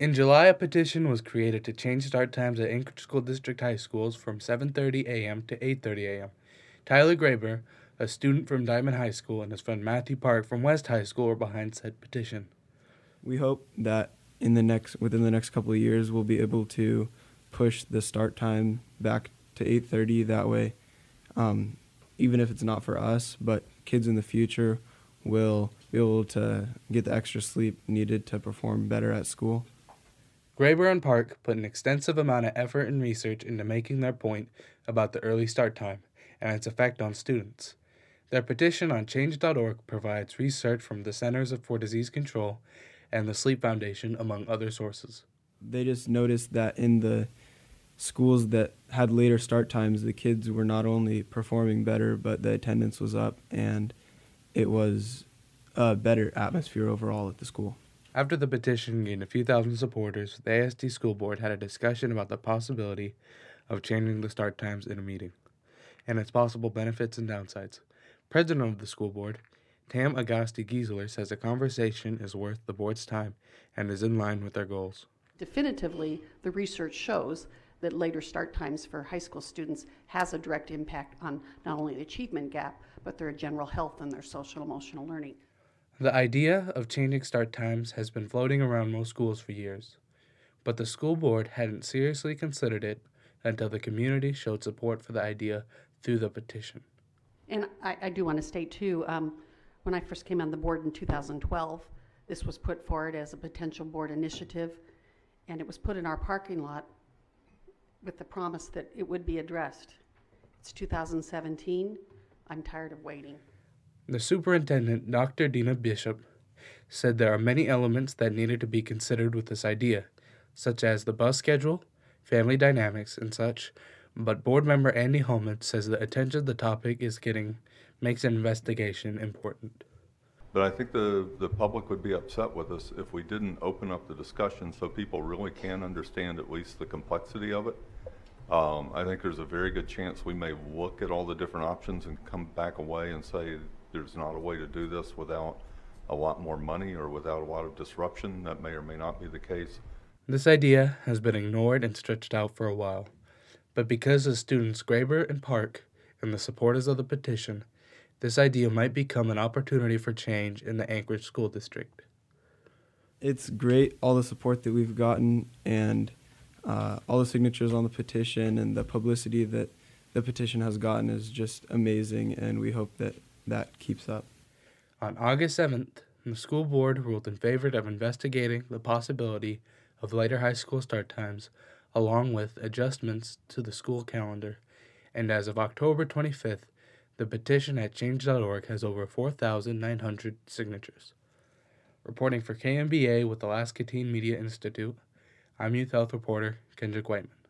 In July, a petition was created to change start times at Anchorage School District high schools from 7:30 a.m. to 8:30 a.m. Tyler Graber, a student from Diamond High School, and his friend Matthew Park from West High School were behind said petition. We hope that within the next couple of years, we'll be able to push the start time back to 8:30. That way, even if it's not for us, but kids in the future will be able to get the extra sleep needed to perform better at school. Graber and Park put an extensive amount of effort and research into making their point about the early start time and its effect on students. Their petition on change.org provides research from the Centers for Disease Control and the Sleep Foundation, among other sources. They just noticed that in the schools that had later start times, the kids were not only performing better, but the attendance was up, and it was a better atmosphere overall at the school. After the petition gained a few thousand supporters, the ASD School Board had a discussion about the possibility of changing the start times in a meeting, and its possible benefits and downsides. President of the school board, Tam Agasti Giesler, says a conversation is worth the board's time and is in line with their goals. Definitively, the research shows that later start times for high school students has a direct impact on not only the achievement gap, but their general health and their social emotional learning. The idea of changing start times has been floating around most schools for years, but the school board hadn't seriously considered it until the community showed support for the idea through the petition. And I do want to state too, when I first came on the board in 2012, this was put forward as a potential board initiative, and it was put in our parking lot with the promise that it would be addressed. It's 2017. I'm tired of waiting. The superintendent, Dr. Dina Bishop, said there are many elements that needed to be considered with this idea, such as the bus schedule, family dynamics, and such, but board member Andy Holman says the attention the topic is getting makes an investigation important. But I think the public would be upset with us if we didn't open up the discussion so people really can understand at least the complexity of it. I think there's a very good chance we may look at all the different options and come back away and say there's not a way to do this without a lot more money or without a lot of disruption. That may or may not be the case. This idea has been ignored and stretched out for a while, but because of students Graber and Park and the supporters of the petition, this idea might become an opportunity for change in the Anchorage School District. It's great, all the support that we've gotten and all the signatures on the petition and the publicity that the petition has gotten is just amazing, and we hope that that keeps up. On August 7th, the school board ruled in favor of investigating the possibility of later high school start times, along with adjustments to the school calendar, and as of October 25th, the petition at change.org has over 4,900 signatures. Reporting for KMBA with the Alaska Teen Media Institute, I'm Youth Health reporter Kendrick Whiteman.